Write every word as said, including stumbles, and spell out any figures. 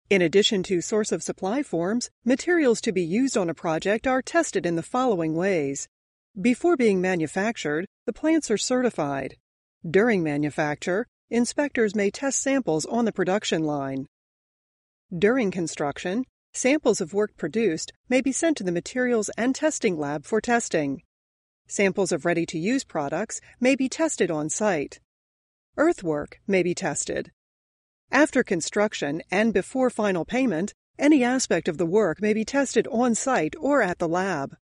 In addition to source of supply forms, materials to be used on a project are tested in the following ways. Before being manufactured, the plants are certified. During manufacture, inspectors may test samples on the production line. During construction, samples of work produced may be sent to the materials and testing lab for testing. Samples of ready-to-use products may be tested on site. Earthwork may be tested. After construction and before final payment, any aspect of the work may be tested on site or at the lab.